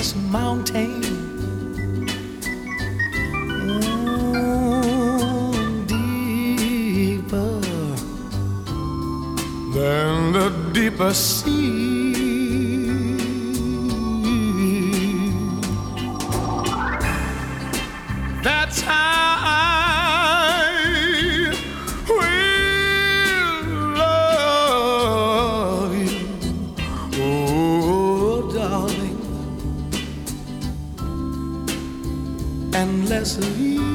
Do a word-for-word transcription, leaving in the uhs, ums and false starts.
deepest mountain, mm, deeper than the deepest sea. That's how I will love you, oh darling, endlessly.